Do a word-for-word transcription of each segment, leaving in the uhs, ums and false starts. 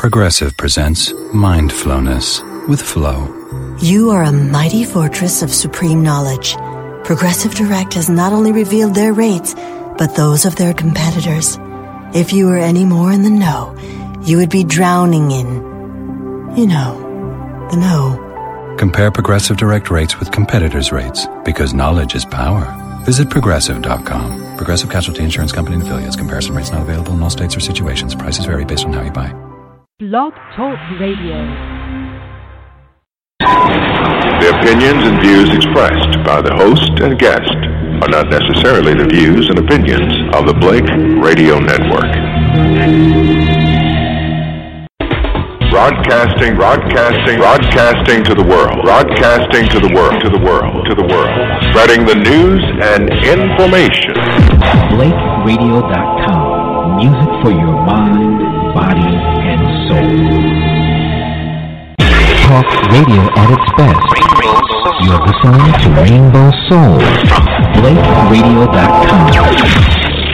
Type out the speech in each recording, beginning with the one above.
Progressive presents Mindfulness with Flo. You are a mighty fortress of supreme knowledge. Progressive Direct has not only revealed their rates, but those of their competitors. If you were any more in the know, you would be drowning in, you know, the know. Compare Progressive Direct rates with competitors' rates, because knowledge is power. Visit Progressive dot com. Progressive Casualty Insurance Company and Affiliates. Comparison rates not available in all states or situations. Prices vary based on how you buy. Blog Talk Radio. The opinions and views expressed by the host and guest are not necessarily the views and opinions of the Blake Radio Network. Broadcasting, broadcasting, broadcasting to the world. Broadcasting to the world, to the world, to the world. Spreading the news and information. Blake Radio dot com. Music for your mind, body, and soul. Talk radio at its best. You're listening to Rainbow Soul. Blake Radio dot com.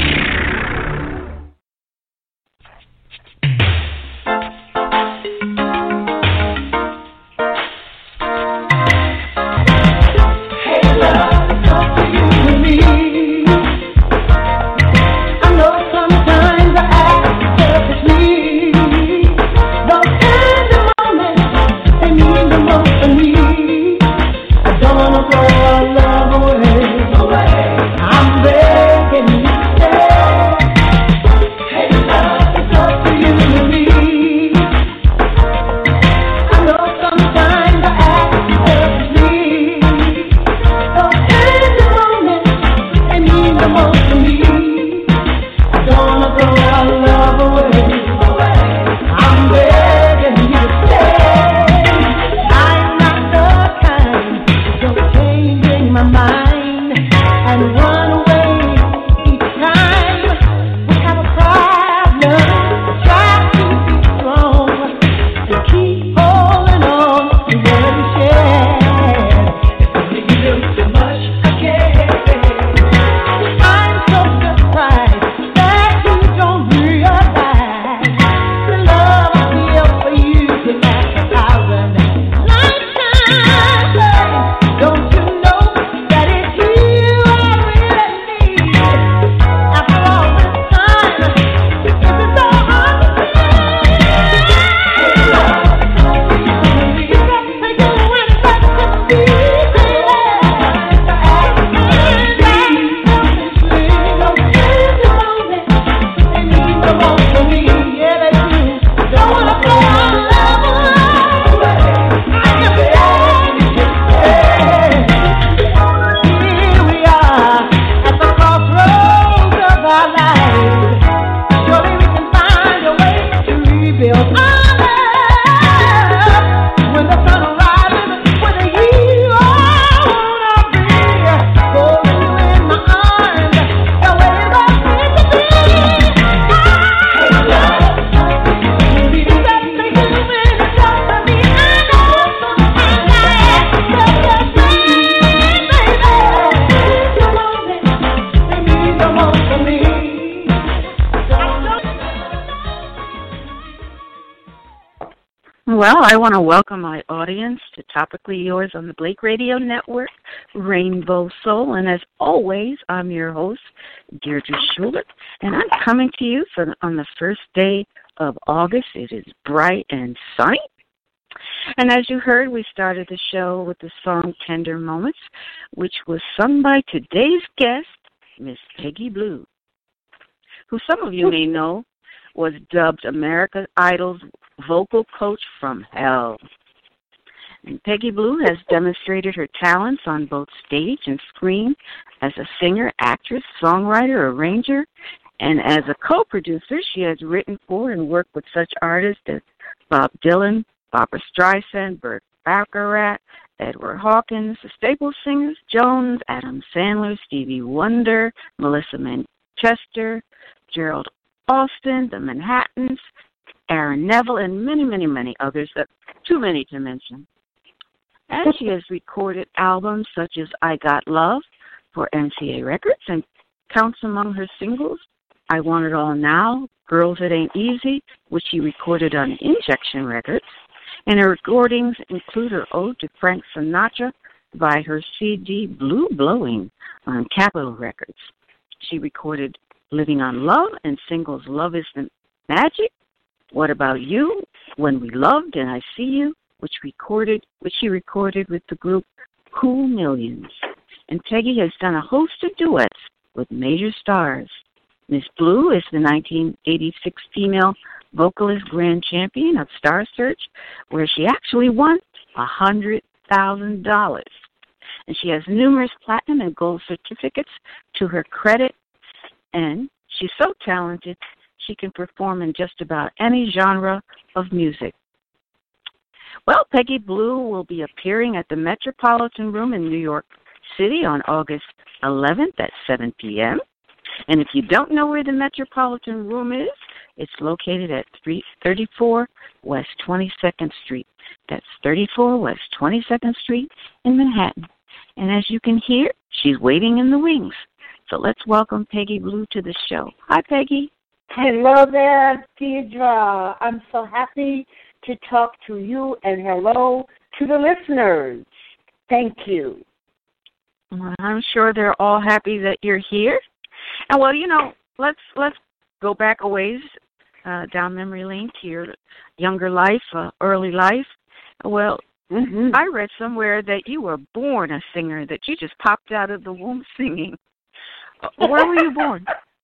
Well, I want to welcome my audience to Topically Yours on the Blake Radio Network, Rainbow Soul, and as always, I'm your host, Deirdre Schuler, and I'm coming to you for, on the first day of August. It is bright and sunny, and as you heard, we started the show with the song Tender Moments, which was sung by today's guest, Miss Peggy Blue, who some of you may know was dubbed America's Idol's vocal coach from hell. And Peggy Blue has demonstrated her talents on both stage and screen as a singer, actress, songwriter, arranger, and as a co-producer, she has written for and worked with such artists as Bob Dylan, Barbra Streisand, Burt Bacharach, Edward Hawkins, the Staple Singers, Jones, Adam Sandler, Stevie Wonder, Melissa Manchester, Gerald Alston, the Manhattans, Aaron Neville, and many, many, many others, that too many to mention. And she has recorded albums such as I Got Love for M C A Records, and counts among her singles I Want It All Now, Girls It Ain't Easy, which she recorded on Injection Records. And her recordings include her ode to Frank Sinatra by her C D Blue Blowing on Capitol Records. She recorded Living on Love and singles Love Is the Magic, What About You, When We Loved and I See You, which recorded which she recorded with the group Cool Millions. And Peggy has done a host of duets with major stars. Miss Blue is the nineteen eighty-six female vocalist grand champion of Star Search, where she actually won one hundred thousand dollars. And she has numerous platinum and gold certificates to her credit. And she's so talented, she can perform in just about any genre of music. Well, Peggy Blue will be appearing at the Metropolitan Room in New York City on August eleventh at seven p.m. And if you don't know where the Metropolitan Room is, it's located at thirty-four West twenty-second Street. That's thirty-four West twenty-second Street in Manhattan. And as you can hear, she's waiting in the wings. So let's welcome Peggy Blue to the show. Hi, Peggy. Hello there, Deidre. I'm so happy to talk to you, and hello to the listeners. Thank you. Well, I'm sure they're all happy that you're here. And well, you know, let's let's go back a ways uh, down memory lane to your younger life, uh, early life. Well, mm-hmm. I read somewhere that you were born a singer, that you just popped out of the womb singing. Where were you born?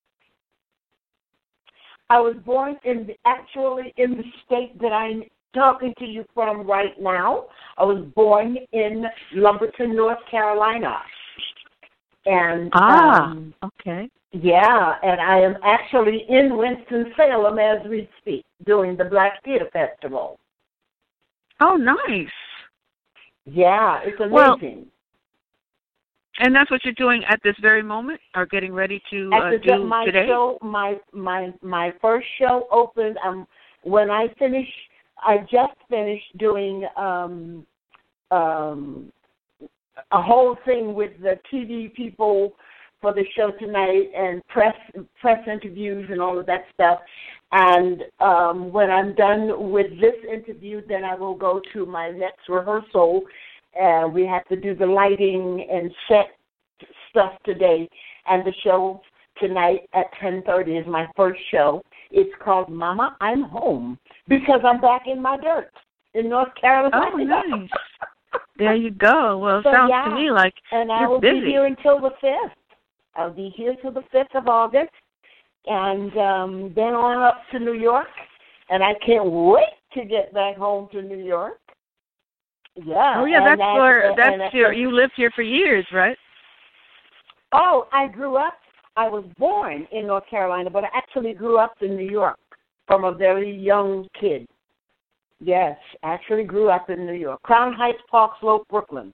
I was born in the, actually in the state that I'm talking to you from right now. I was born in Lumberton, North Carolina. And ah, um, okay. Yeah, and I am actually in Winston-Salem as we speak, doing the Black Theater Festival. Oh, nice. Yeah, it's amazing. Well, and that's what you're doing at this very moment, or getting ready to uh, the, do my today? Show, my my my first show opened. Um, when I finish, I just finished doing um, um, a whole thing with the T V people for the show tonight, and press press interviews and all of that stuff. And um, when I'm done with this interview, then I will go to my next rehearsal. And we have to do the lighting and set stuff today. And the show tonight at ten thirty is my first show. It's called Mama, I'm Home, because I'm back in my dirt in North Carolina. Oh, nice. There you go. Well, it so, sounds yeah. to me like and you're I will busy. be here until the fifth. I'll be here till the fifth of August. And um, then on up to New York. And I can't wait to get back home to New York. Yeah. Oh yeah, that's that, where and, that's and, your. You lived here for years, right? Oh, I grew up. I was born in North Carolina, but I actually grew up in New York from a very young kid. Yes, I actually grew up in New York, Crown Heights, Park Slope, Brooklyn.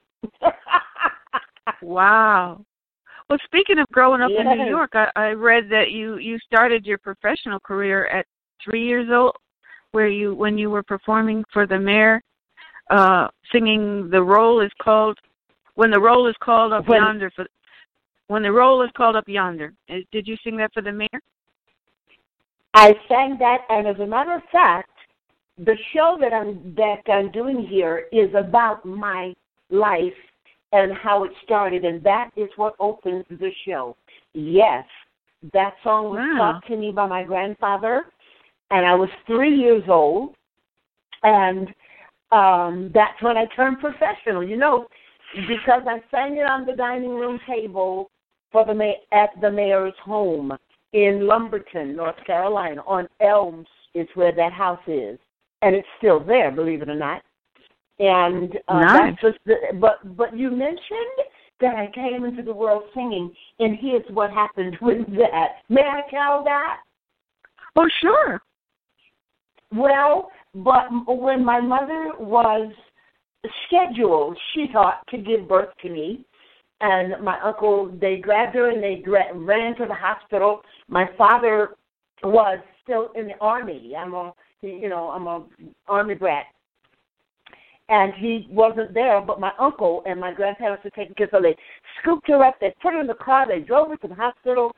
Wow. Well, speaking of growing up yes. in New York, I, I read that you you started your professional career at three years old, where you when you were performing for the mayor. Uh, singing the roll is called when the roll is called up when, yonder for when the roll is called up yonder. Did you sing that for the mayor? I sang that, and as a matter of fact, the show that I'm that I'm doing here is about my life and how it started, and that is what opens the show. Yes, that song was wow. taught to me by my grandfather, and I was three years old, and Um, that's when I turned professional, you know, because I sang it on the dining room table for the ma- at the mayor's home in Lumberton, North Carolina. On Elms is where that house is, and it's still there, believe it or not. And uh, nice. that's just the, but but you mentioned that I came into the world singing, and here's what happened with that. May I tell that? Oh, sure. Well, but when my mother was scheduled, she thought, to give birth to me, and my uncle, they grabbed her and they gra- ran to the hospital. My father was still in the Army. I'm a, you know, I'm a Army brat. And he wasn't there, but my uncle and my grandparents were taking care of her. So they scooped her up, they put her in the car, they drove her to the hospital,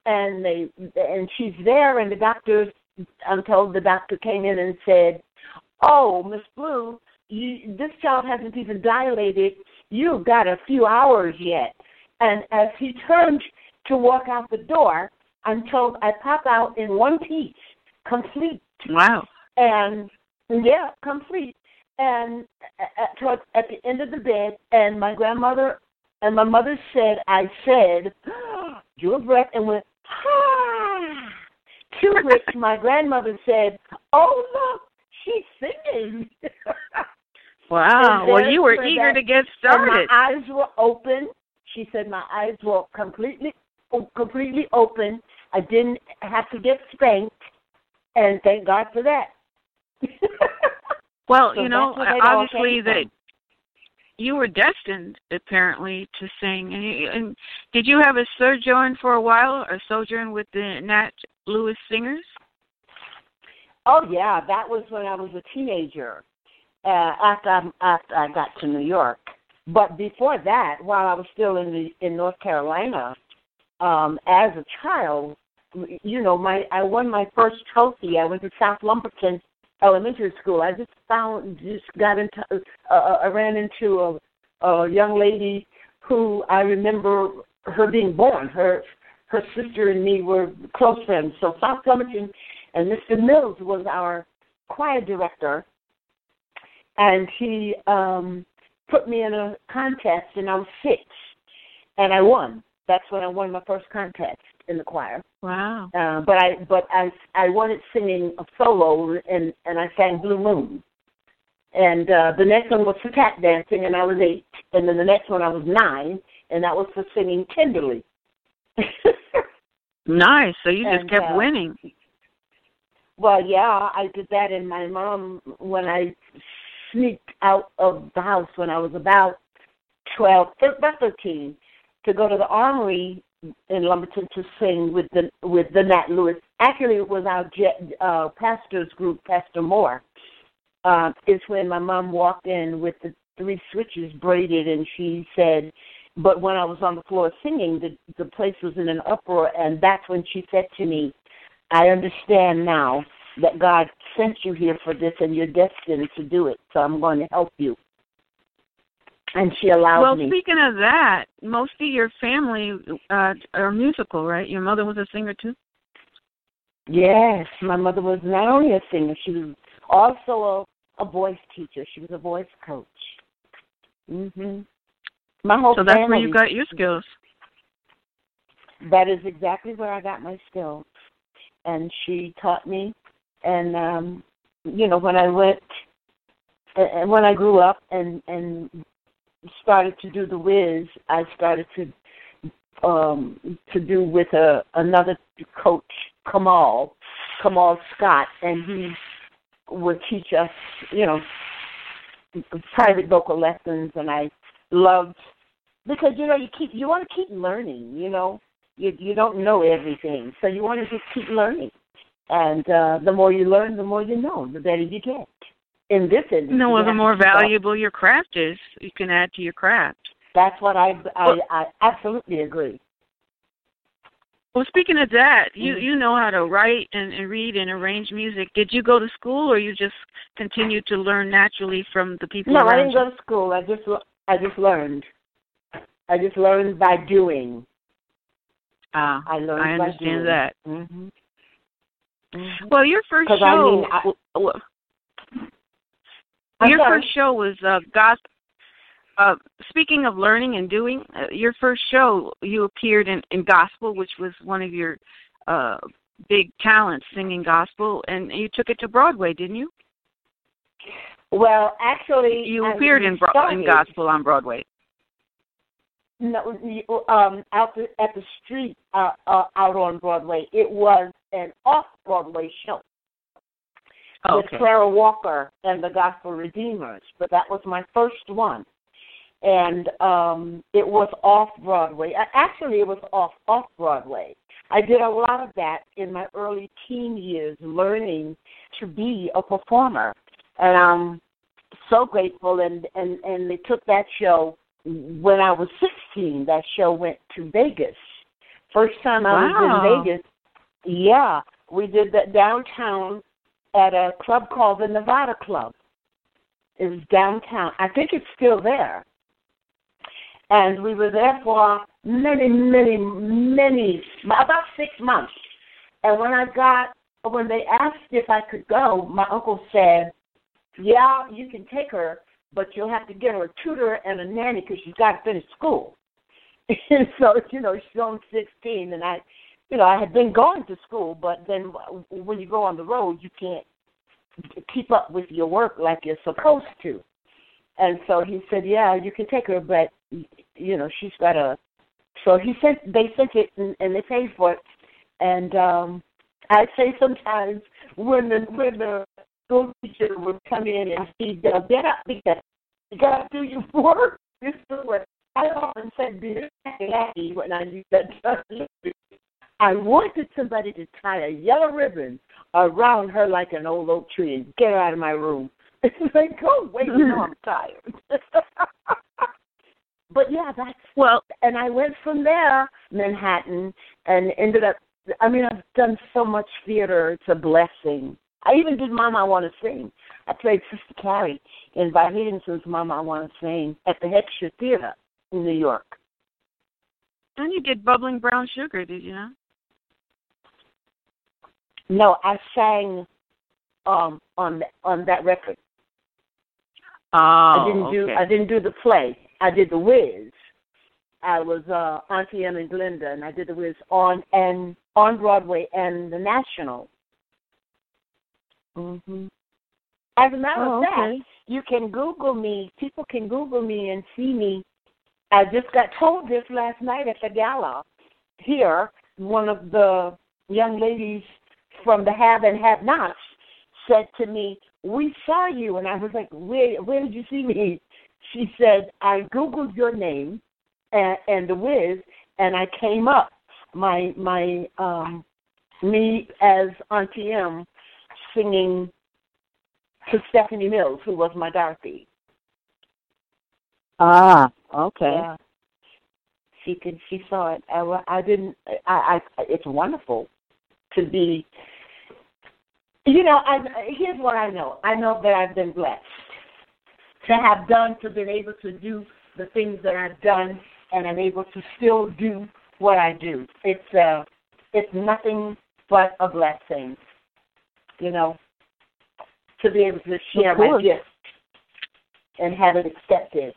and they and she's there, and the doctor, I'm told the doctor came in and said, "Oh, Miss Blue, you, this child hasn't even dilated. You've got a few hours yet." And as he turned to walk out the door, I'm told I pop out in one piece, complete. Wow. And, yeah, complete. And at, towards, at the end of the bed, and my grandmother and my mother said, I said, drew a breath and went, ah. To which my grandmother said, "Oh, look, she's singing." Wow. Well, you were eager that, to get started. And my eyes were open. She said my eyes were completely, completely open. I didn't have to get spanked, and thank God for that. Well, So you know, that's where they all obviously came that from. you were destined, apparently, to sing. And, you, and did you have a sojourn for a while, a sojourn with the Nat Lewis Singers? Oh yeah, that was when I was a teenager. Uh, after I, after I got to New York, but before that, while I was still in the, in North Carolina, um, as a child, you know, my I won my first trophy. I went to South Lumberton Elementary School. I just found, just got into, uh, I ran into a, a young lady who I remember her being born. Her her sister and me were close friends. So South Lumberton, and Mister Mills was our choir director, and he um, put me in a contest, and I was six, and I won. That's when I won my first contest in the choir. Wow. Uh, but I but I I won it singing a solo, and, and I sang Blue Moon. And uh, the next one was for tap dancing, and I was eight. And then the next one I was nine, and that was for singing Tenderly. Nice. So you just And, kept uh, winning. Well, yeah, I did that, and my mom, when I sneaked out of the house when I was about twelve, about thirteen, to go to the Armory in Lumberton to sing with the with the Nat Lewis. Actually, it was our uh, pastor's group, Pastor Moore. Uh, it's when my mom walked in with the three switches braided, and she said, but when I was on the floor singing, the, the place was in an uproar, and that's when she said to me, I understand now that God sent you here for this, and you're destined to do it, so I'm going to help you. And she allowed well, me. Well, speaking of that, most of your family uh, are musical, right? Your mother was a singer, too? Yes, my mother was not only a singer, she was also a, a voice teacher. She was a voice coach. Mhm. My whole so that's family, where you got your skills. That is exactly where I got my skills. And she taught me. And, um, you know, when I went, and when I grew up and, and started to do the whiz, I started to um, to do with a, another coach, Kamal, Kamal Scott, and he would teach us, you know, private vocal lessons, and I loved, because, you know, you keep you want to keep learning, you know. You you don't know everything, so you want to just keep learning. And uh, the more you learn, the more you know, the better you get. In this industry, no, well, the more up. valuable your craft is, you can add to your craft. That's what I I, I absolutely agree. Well, speaking of that, you, Mm-hmm. you know how to write and, and read and arrange music. Did you go to school, or you just continued to learn naturally from the people No, around I didn't you? go to school. I just I just learned. I just learned by doing. Ah, I learned I by understand doing. that. Mm-hmm. Mm-hmm. Well, your first show, I mean, I, w- I'm your sorry. first show was uh, gospel. Uh, speaking of learning and doing, uh, your first show, you appeared in, in gospel, which was one of your uh, big talents, singing gospel, and you took it to Broadway, didn't you? Well, actually, You I appeared in, Bro- started, in gospel on Broadway. No, um, out the, at the street uh, uh, out on Broadway. It was an off-Broadway show Oh, with okay. Clara Walker and the Gospel Redeemers, but that was my first one. And um, it was off-Broadway. Actually, it was off off-Broadway. I did a lot of that in my early teen years, learning to be a performer. And I'm so grateful, and, and, and they took that show when I was sixteen. That show went to Vegas First time I Wow. was in Vegas, yeah, we did that downtown at a club called the Nevada Club. It was downtown. I think it's still there. And we were there for many, many, many, about six months. And when I got, when they asked if I could go, my uncle said, yeah, you can take her, but you'll have to get her a tutor and a nanny because she's got to finish school. And so, you know, she's only sixteen, and I, you know, I had been going to school, but then when you go on the road, you can't keep up with your work like you're supposed to. And so he said, yeah, you can take her, but, you know, she's got a, so he sent, they sent it, and, and they paid for it. And um, I'd say sometimes when the, when the school teacher would come in and he'd uh, get up because you got to do your work. This is what I often said, be happy when I used that term. I wanted somebody to tie a yellow ribbon around her like an old oak tree and get her out of my room. It's like, oh, wait, you know I'm tired. But, yeah, that's, well, and I went from there, Manhattan, and ended up, I mean, I've done so much theater. It's a blessing. I even did Mama, I Want to Sing. I played Sister Carrie in Vi Higginson's Mama, I Want to Sing at the Heckscher Theater in New York. and you did Bubbling Brown Sugar, did you not? No, I sang um, on on that record. Oh, I didn't okay. do I didn't do the play. I did the Wiz. I was uh, Auntie Em and Glinda, and I did the Wiz on and on Broadway and the National. Mm-hmm. As a matter Oh, of fact, okay. you can Google me. People can Google me and see me. I just got told this last night at the gala here. One of the young ladies from the Have and Have Nots said to me, "We saw you," and I was like, "Where? Where did you see me?" She said, "I Googled your name and, and the Wiz, and I came up. My my um, me as Auntie M singing to Stephanie Mills, who was my Dorothy." Ah, okay. Yeah. She could. She saw it. I, I didn't. I, I. It's wonderful to be. You know, I, here's what I know. I know that I've been blessed to have done, to been able to do the things that I've done, and I'm able to still do what I do. It's uh, it's nothing but a blessing. You know, to be able to share my gift and have it accepted.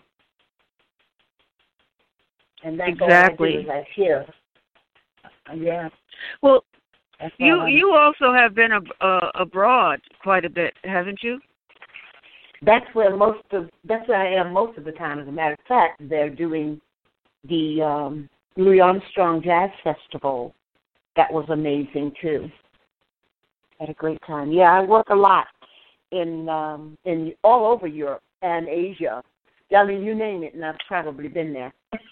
And that's Exactly. all I do is I share. Yeah. Well, That's all you I you also have been ab- uh, abroad quite a bit, haven't you? That's where most of that's where I am most of the time. As a matter of fact, they're doing the um, Louis Armstrong Jazz Festival. That was amazing too. Had a great time. Yeah, I work a lot in um, in all over Europe and Asia. I mean, you name it, and I've probably been there.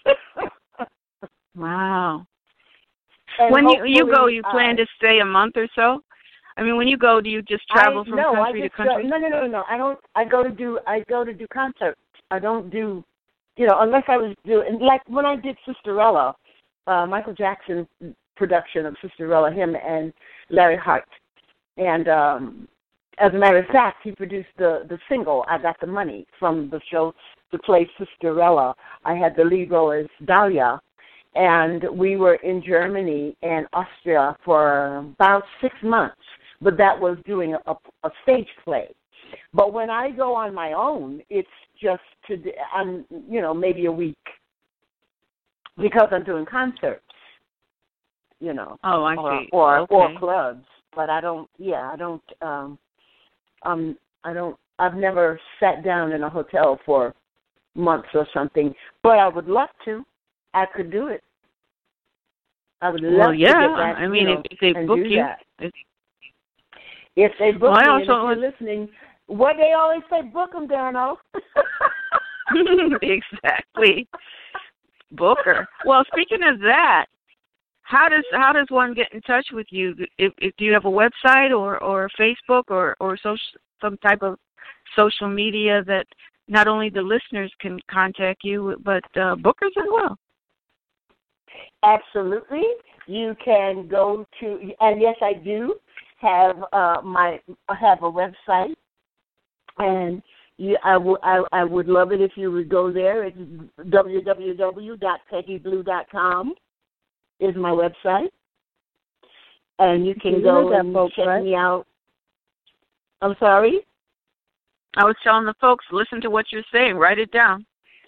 Wow. And When you you go, hopefully, you plan uh, to stay a month or so? I mean, when you go, do you just travel I, from no, country I to just country? Go, no, no, no, no. I don't. I go to do. I go to do concerts. I don't do. You know, unless I was doing like when I did Sisterella, uh, Michael Jackson production of Sisterella, him and Larry Hart, and um, as a matter of fact, he produced the the single "I Got the Money" from the show to play Sisterella. I had the lead role as Dahlia. And we were in Germany and Austria for about six months, but that was doing a, a stage play. But when I go on my own, it's just to, I'm, you know, maybe a week because I'm doing concerts, you know. Oh, I or, see. Or Okay. or clubs, but I don't. Yeah, I don't. Um, um, I don't. I've never sat down in a hotel for months or something, but I would love to. I could do it. I would love Well, yeah. to get back, I mean, you know, if, if they and book do you, that. it's- If they book Well, I me, also- and if you're listening, what they always say, book them, Dano. exactly. Booker. Well, speaking of that, how does how does one get in touch with you? If, if do you have a website or, or Facebook or or social, some type of social media that not only the listeners can contact you, but uh, bookers as well? Absolutely. you can go to, and yes, I do have uh, my I have a website, and you, I, w- I, I would love it if you would go there. It's w w w dot peggy blue dot com is my website, and you can You go that, and folks, check right? me out. I'm sorry? I was telling the folks, listen to what you're saying. Write it down.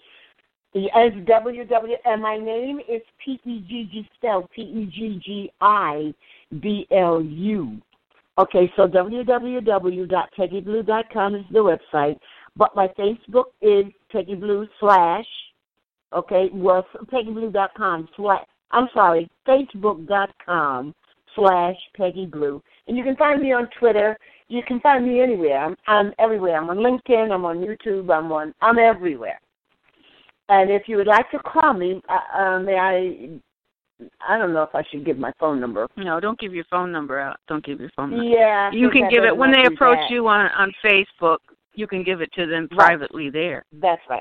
As W W, and my name is P E G G, spelled P E G G I B L U. Okay, so w w w dot peggy blue dot com is the website, but my Facebook is Peggy Blue slash, okay, well, peggy blue dot com slash, I'm sorry, facebook dot com slash Peggy Blue. And you can find me on Twitter. You can find me anywhere. I'm, I'm everywhere. I'm on LinkedIn. I'm on YouTube. I'm on, I'm everywhere. And if you would like to call me, uh, uh, may I, I don't know if I should give my phone number. No, don't give your phone number out. Don't give your phone number. Yeah. You can give it, when they approach that. you on, on Facebook, you can give it to them Right. privately there. That's right.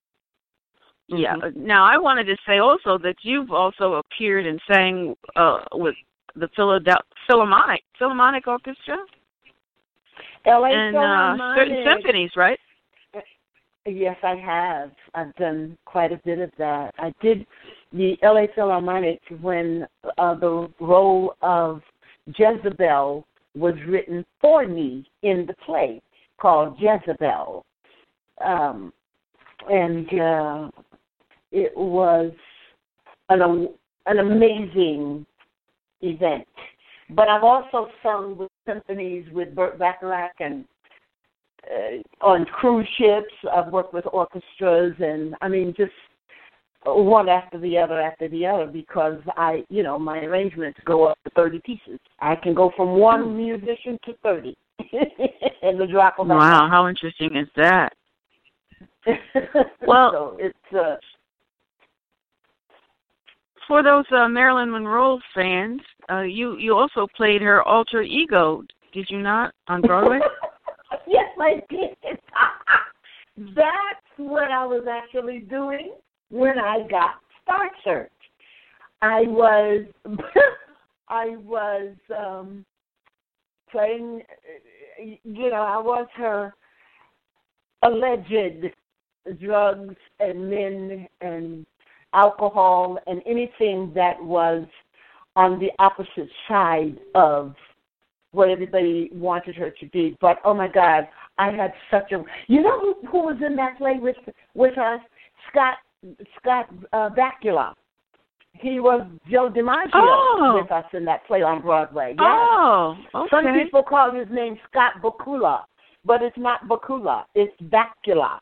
Yeah. Mm-hmm. Now, I wanted to say also that you've also appeared and sang uh, with the Philadelphia Philharmonic, Philharmonic Orchestra. L A and uh, certain symphonies, right? Yes, I have. I've done quite a bit of that. I did the L A Philharmonic when uh, the role of Jezebel was written for me in the play called Jezebel. Um, and uh, it was an, an amazing event. But I've also sung with symphonies with Burt Bacharach and uh, on cruise ships. I've worked with orchestras, and I mean just one after the other after the other because I, you know, my arrangements go up to thirty pieces. I can go from one musician to thirty in the drop of a hat. Wow, how interesting is that? Well, so it's uh, for those uh, Marilyn Monroe fans, uh, you you also played her alter ego, did you not, on Broadway? Yes, I did. That's what I was actually doing when I got Star Search. I was, I was um, playing. You know, I was her alleged drugs and men and alcohol and anything that was on the opposite side of what everybody wanted her to be. But, oh, my God, I had such a... You know who, who was in that play with with us? Scott Scott uh, Bakula. He was Joe DiMaggio oh. with us in that play on Broadway. Yes. Oh, okay. Some people call his name Scott Bakula, but it's not Bakula. It's Bakula.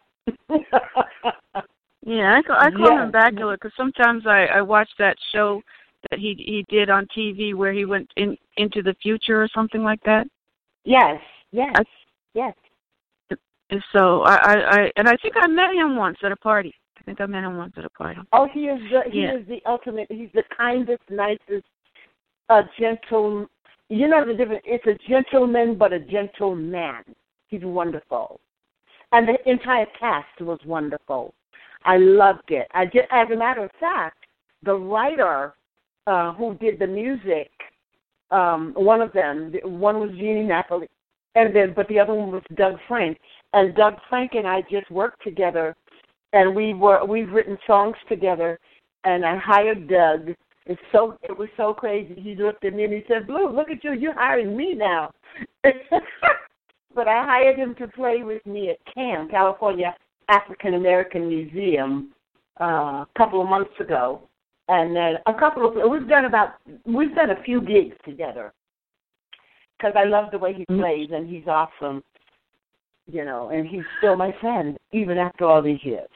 Yeah, I call, I call yes. him Bakula because sometimes I, I watch that show that he he did on T V where he went in into the future or something like that. Yes, yes, I, yes. And so I, I, I and I think I met him once at a party. I think I met him once at a party. Oh, he is the he yeah. is the ultimate. He's the kindest, nicest, uh, gentle. You know the difference. It's a gentleman, but a gentleman. He's wonderful, and the entire cast was wonderful. I loved it. I just, as a matter of fact, the writer uh, who did the music, um, one of them, one was Jeannie Napoli, and then but the other one was Doug Frank. And Doug Frank and I just worked together, and we were we've written songs together. And I hired Doug. It's so it was so crazy. He looked at me and he said, "Blue, look at you. You're hiring me now." But I hired him to play with me at C A M, California African American Museum, uh, a couple of months ago, and then a couple of we've done about we've done a few gigs together because I love the way he plays and he's awesome, you know, and he's still my friend even after all these years.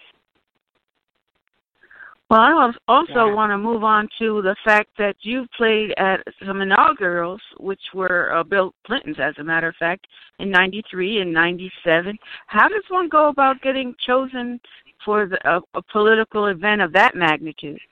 Well, I also Yeah. want to move on to the fact that you've played at some inaugurals, which were uh, Bill Clinton's, as a matter of fact, in ninety-three and ninety-seven. How does one go about getting chosen for the, a, a political event of that magnitude?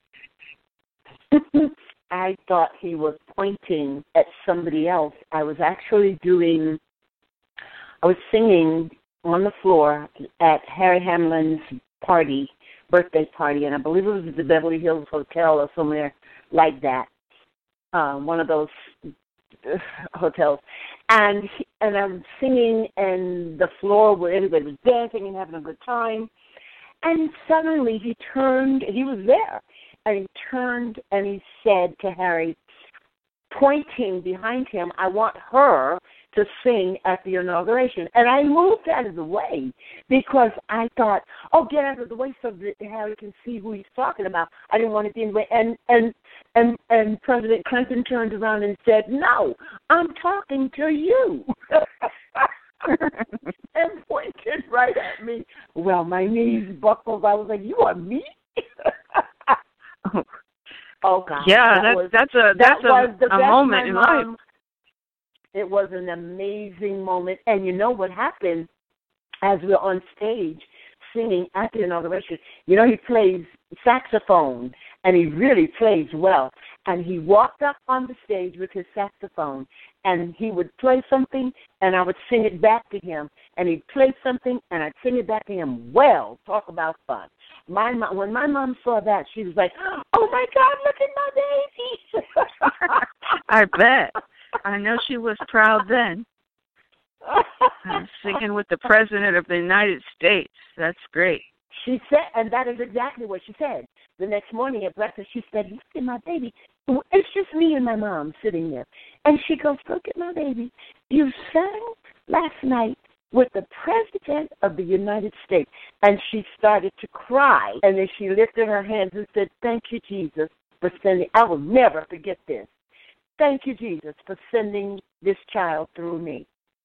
I thought he was pointing at somebody else. I was actually doing, I was singing on the floor at Harry Hamlin's party, birthday party, and I believe it was at the Beverly Hills Hotel or somewhere like that. um, one of those uh, hotels, and he, and I'm singing, and the floor where everybody was dancing and having a good time, and suddenly he turned. He was there, and he turned and he said to Harry, pointing behind him, "I want her to sing at the inauguration." And I moved out of the way because I thought, oh, get out of the way so that Harry can see who he's talking about. I didn't want to be in the way. And, and, and, and President Clinton turned around and said, "No, I'm talking to you." And pointed right at me. Well, my knees buckled. I was like, "You are me?" Oh, God. Yeah, that that, was, that's a, that's that a, a moment in mom, life. It was an amazing moment. And you know what happened as we were on stage singing at the inauguration? You know, he plays saxophone, and he really plays well. And he walked up on the stage with his saxophone, and he would play something, and I would sing it back to him. And he'd play something, and I'd sing it back to him. Well, talk about fun. My mom, when my mom saw that, she was like, "Oh, my God, look at my baby." I bet. I know she was proud then. I'm singing with the President of the United States. That's great. She said, and that is exactly what she said. The next morning at breakfast, she said, "Look at my baby. It's just me and my mom sitting there." And she goes, "Look at my baby. You sang last night with the President of the United States." And she started to cry. And then she lifted her hands and said, "Thank you, Jesus, for sending." I will never forget this. "Thank you, Jesus, for sending this child through me."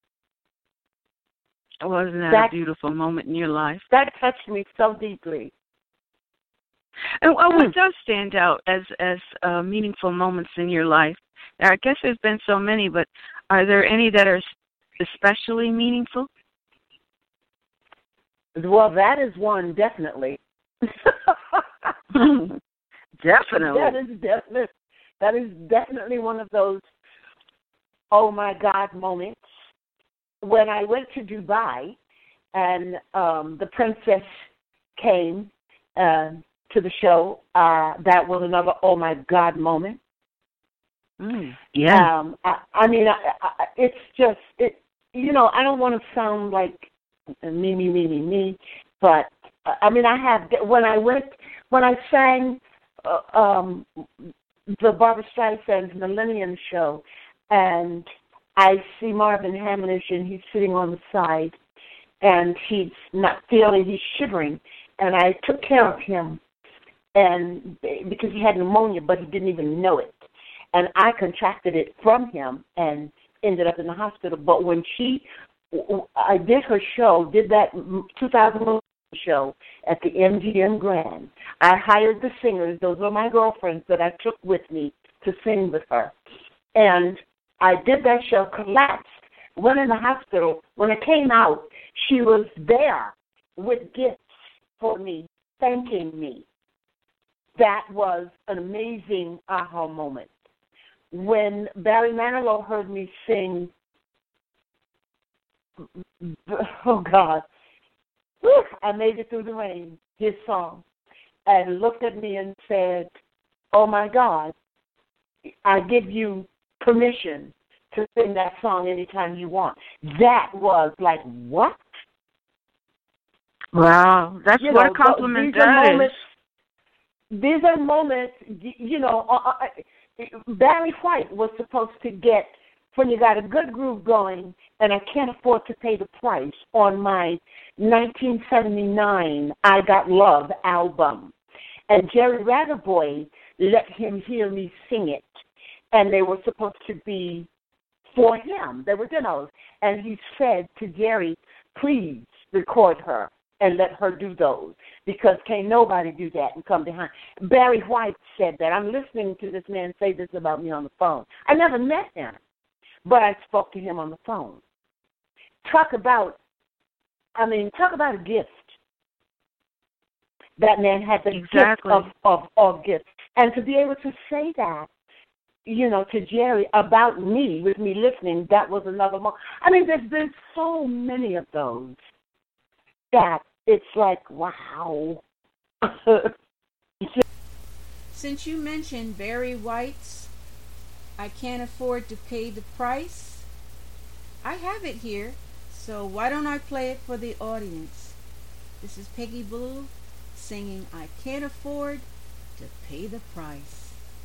Wasn't that, that a beautiful moment in your life? That touched me so deeply. And well, what does stand out as as uh, meaningful moments in your life? Now, I guess there's been so many, but are there any that are especially meaningful? Well, that is one, definitely. Definitely. That is definitely, that is definitely one of those, oh, my God, moments. When I went to Dubai and um, the princess came uh, to the show, uh, that was another oh, my God moment. Mm, yeah. Um, I, I mean, I, I, it's just, it. you know, I don't want to sound like me, me, me, me, me, but, I mean, I have, when I went, when I sang uh, um, the Barbra Streisand's Millennium Show, and I see Marvin Hamlish, and he's sitting on the side, and he's not feeling, he's shivering, and I took care of him, and because he had pneumonia, but he didn't even know it, and I contracted it from him and ended up in the hospital. But when she, I did her show, did that two thousand show at the M G M Grand, I hired the singers. Those were my girlfriends that I took with me to sing with her, and I did that show, collapsed, went in the hospital. When it came out, she was there with gifts for me, thanking me. That was an amazing aha moment. When Barry Manilow heard me sing, oh, God, I Made It Through the Rain, his song, and looked at me and said, "Oh, my God, I give you permission to sing that song anytime you want." That was like, what? Wow, that's you what know, a compliment these are that moments, is. These are moments, you know, uh, uh, Barry White was supposed to get, when you got a good groove going, and I can't afford to pay the price, on my nineteen seventy-nine I Got Love album. And Jerry Ratterboy let him hear me sing it. And they were supposed to be for him. They were demos. And he said to Jerry, "Please record her and let her do those, because can't nobody do that and come behind." Barry White said that. I'm listening to this man say this about me on the phone. I never met him, but I spoke to him on the phone. Talk about, I mean, talk about a gift. That man had the exactly. gift of, of, of gifts. And to be able to say that, you know, to Jerry about me, with me listening, that was another moment. I mean, there's been so many of those that it's like, wow. Since you mentioned Barry White's I can't afford to pay the price. I have it here, so why don't I play it for the audience? This is Peggy Blue singing I Can't Afford to Pay the Price.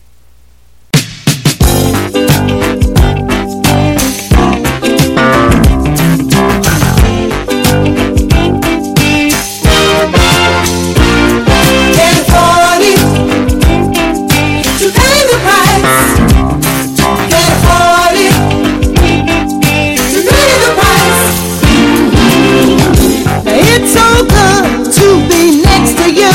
It's so good to be next to you,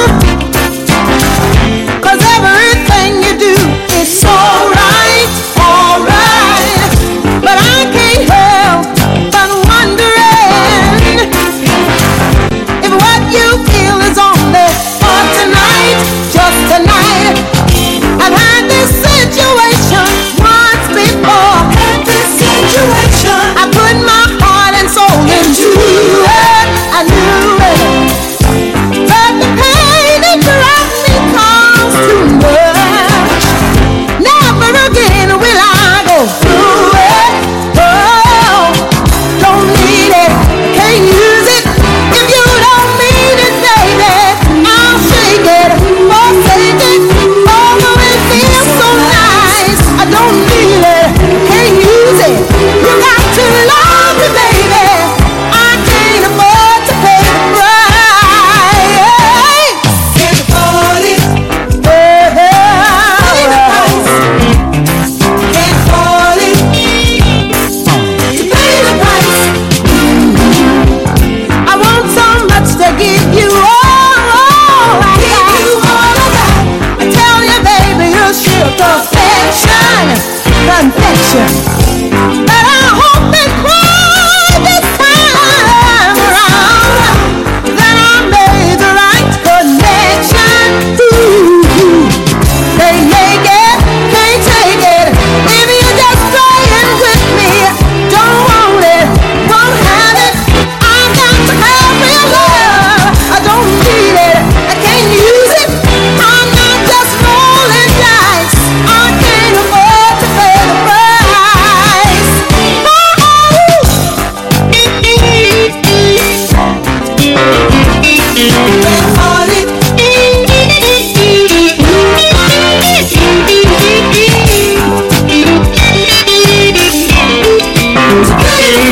'cause everything you do is so right, all right. But I can't help but wondering if what you feel is only for tonight, just tonight. I've had this situation once before. Had this situation. I put my heart and soul into it. I knew it, but the pain it brought me cost too much. Never again will I go through it. Oh, don't need it, can't use it. If you don't mean it, baby, I'll shake it, forsake it. Oh, it feels so nice. I don't need it, can't use it. You got to love me, baby. I can't afford to pay the price. Can't afford it. Pay the price. Can't afford it. To pay the price. I want so much to give you all. I give you all I got. I tell you, baby, you're sure perfection, confection. But I hope and pray this time around that I made the right connection. Ooh, can't make it, can't take it. If you're just playing with me, don't want it, won't have it. I've got to have real love. I don't need it, I can't use it. I'm not just rolling dice. I can't afford to pay the price. Can't afford it. To pay the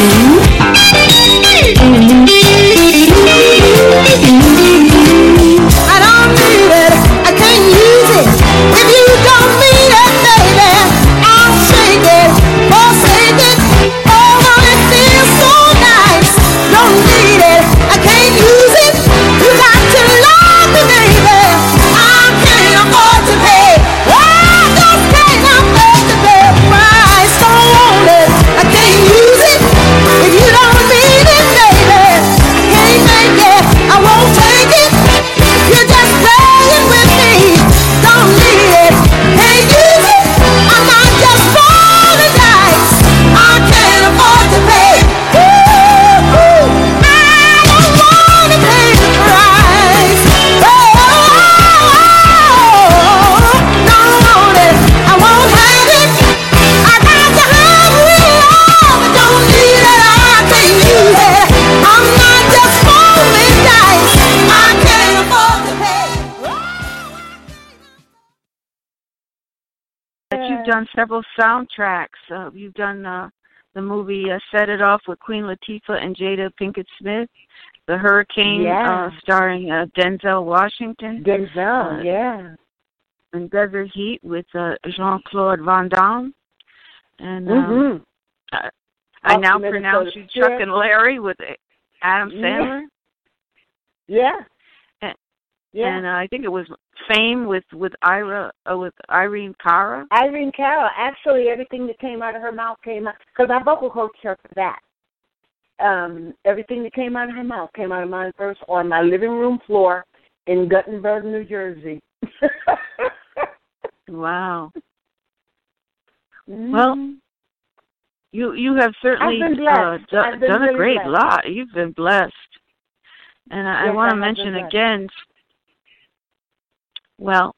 I don't need it, I can't use it. If you don't mean it, baby, I'll shake it, forsake it. Oh, it feels so nice. Don't need it, I can't use it. You got to love me, baby. I can't afford to pay. I just can't afford to pay the price. Don't want it, I can't use it. If you don't mean it, baby, I can't make it, I won't take it. You're just playing with me. Don't need it, can't use it. I'm not just rolling dice. I can't afford to pay. Ooh, I don't wanna pay the price. Oh, don't want it, I won't have it. I got to have real love. I don't need it, I can't use it. I'm not just rolling dice. I can't afford to pay. That you've done several soundtracks. Uh, you've done uh, the movie uh, Set It Off with Queen Latifah and Jada Pinkett Smith, The Hurricane, Yeah. uh, starring uh, Denzel Washington, Denzel, Uh, yeah. and Desert Heat with uh, Jean-Claude Van Damme. And um, Mm-hmm. I, I now Minnesota pronounce you Spirit. Chuck and Larry with Adam Sandler. Yeah. And, Yeah. and uh, I think it was Fame with with Ira uh, with Irene Cara. Irene Cara, actually, everything that came out of her mouth came out, because I vocal coached her for that. Um, everything that came out of her mouth came out of mine first on my living room floor in Guttenberg, New Jersey. Wow. Mm. Well, you you have certainly I've been uh, blessed. do, I've been done a really great blessed. lot. You've been blessed. And I, Yes, I want I to have mention been blessed. again, well,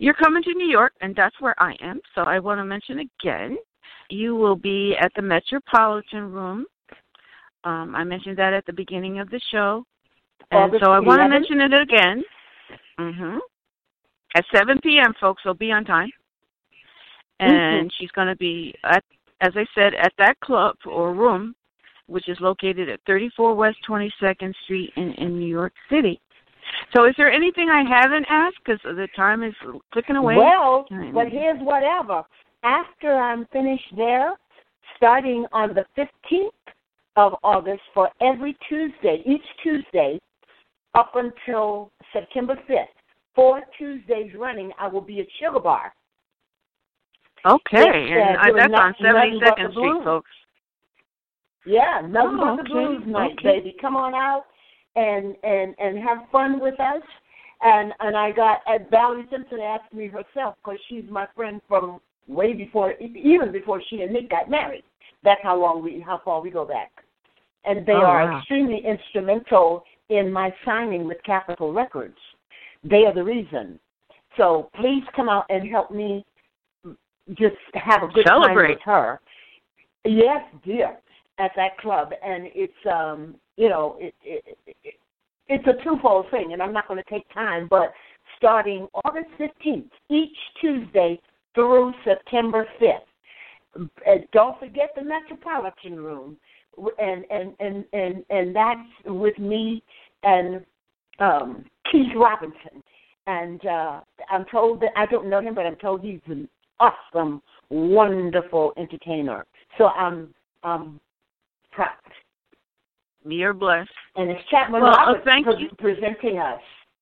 you're coming to New York, and that's where I am. So I want to mention again, you will be at the Metropolitan Room. Um, I mentioned that at the beginning of the show. And so I want to mention it again. Mm-hmm. At seven p.m., folks, so be on time. And mm-hmm. she's going to be, at, as I said, at that club or room, which is located at thirty-four West twenty-second Street in, in New York City. So is there anything I haven't asked? Because the time is clicking away. Well, but here's whatever. After I'm finished there, starting on the fifteenth of August for every Tuesday, each Tuesday, up until September fifth, four Tuesdays running, I will be at Sugar Bar. Okay, and uh, that's on seventy-second Street, folks. Yeah, nothing oh, but the okay. blues night, okay. baby. Come on out and and and have fun with us. And and I got uh, Valerie Simpson asked me herself, because she's my friend from way before, even before she and Nick got married. That's how long we, how far we go back. And they oh, are wow. extremely instrumental in my signing with Capitol Records. They are the reason. So please come out and help me just have a good Celebrate. time with her. Yes, dear, at that club. And it's, um, you know, it, it, it, it's a twofold thing, and I'm not going to take time, but starting August fifteenth, each Tuesday through September fifth. And don't forget the Metropolitan Room. And and, and, and, and that's with me and um, Keith Robinson. And uh, I'm told that, I don't know him, but I'm told he's an awesome, wonderful entertainer. So I'm um, proud. You're blessed. And it's Chapman well, Roberts uh, thank pre- you. presenting us.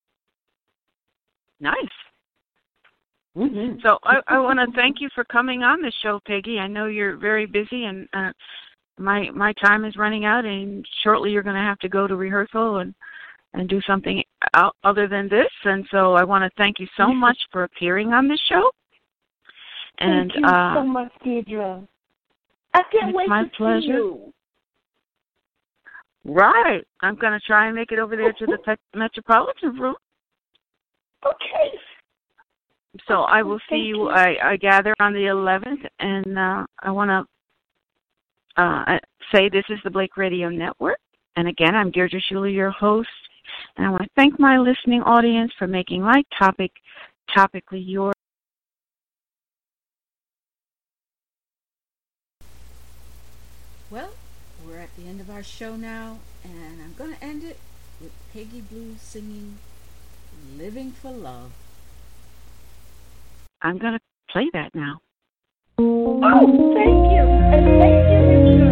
Nice. Mm-hmm. So I, I want to thank you for coming on the show, Peggy. I know you're very busy, and uh, my my time is running out, and shortly you're going to have to go to rehearsal and, and do something out other than this. And so I want to thank you so much for appearing on this show. And thank you uh, so much, Deidre. I can't it's wait my to pleasure. see you. Right. I'm going to try and make it over there to the Pe- Metropolitan Room. Okay. So I will see you, you. I, I gather, on the eleventh, and uh, I want to uh, say this is the Blake Radio Network. And again, I'm Deirdre Schuler, your host, and I want to thank my listening audience for making my topic topically yours. Well, we're at the end of our show now, and I'm going to end it with Peggy Blue singing Living for Love. I'm going to play that now. Oh, thank you. And thank you, Mister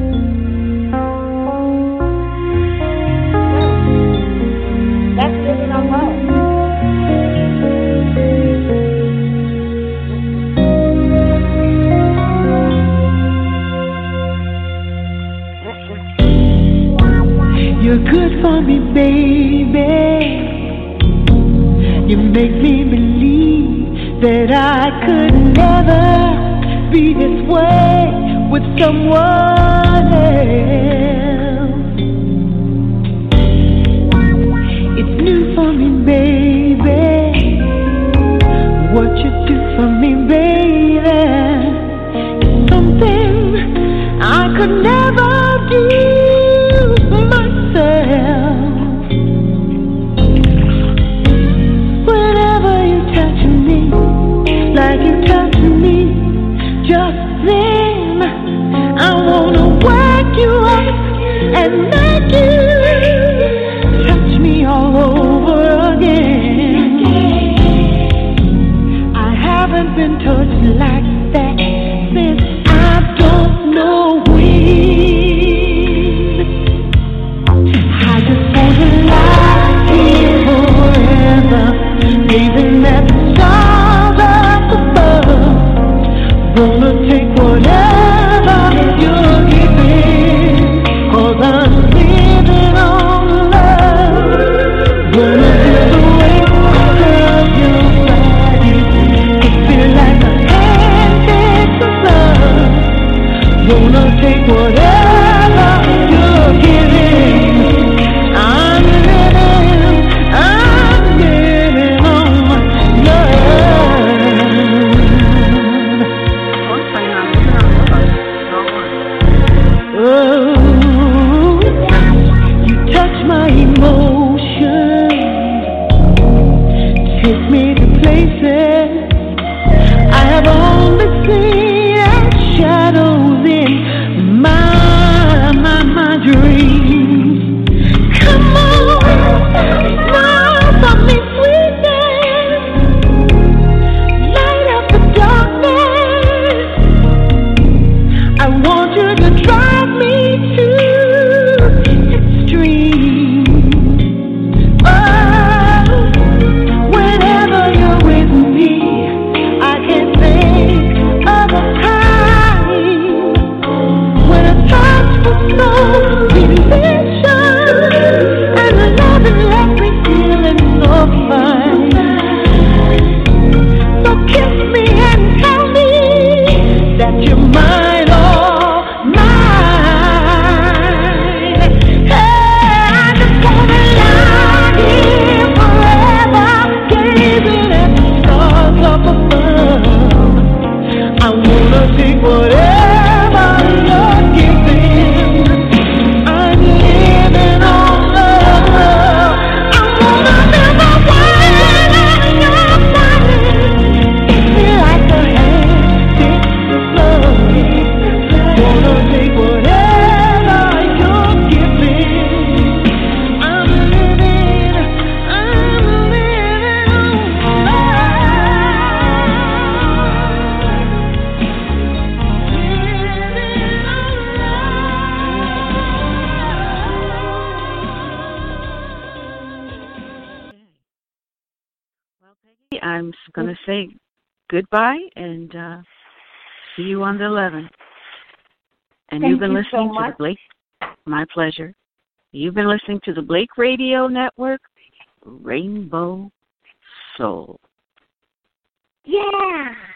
That's living on love. You're good for me, baby. You make me believe that I could never be this way with someone else. It's new for me, baby. What you do for me, baby, is something I could never do myself. Whenever you touch me, like you touch me just then, I wanna wake you up and make you touch me all over again. I haven't been touched like that since I don't know when. I just wanna lie here forever, gazing at the stars up above. Gonna take whatever you're giving, 'cause I'm living on love. Gonna live the way of your body, to feel like a hand takes love. Gonna take whatever you're giving. I'm living, I'm living on my emotions take me to places I have only seen as shadows in my, my, my dreams. Come on, smile for me, sweetness, light up the darkness. I want you to drive me to extreme. Oh, whenever you're with me, I can think of a time when a touch was so delicious and the love and left me feeling so fine. So kiss me and tell me that you're mine, oh mine. Hey, I just wanna lie here forever, gazing at the stars up above. I wanna take whatever you're giving. I'm living on love. I wanna live away on your body. Kiss me like a hand takes the flow. Wanna take whatever you're giving. I'm living, I'm living on Well, Peggy, I'm going to say goodbye and uh, see you on the eleventh. And Thank you've been you listening so to much. the Blake. My pleasure. You've been listening to the Blake Radio Network, Rainbow Soul. Yeah.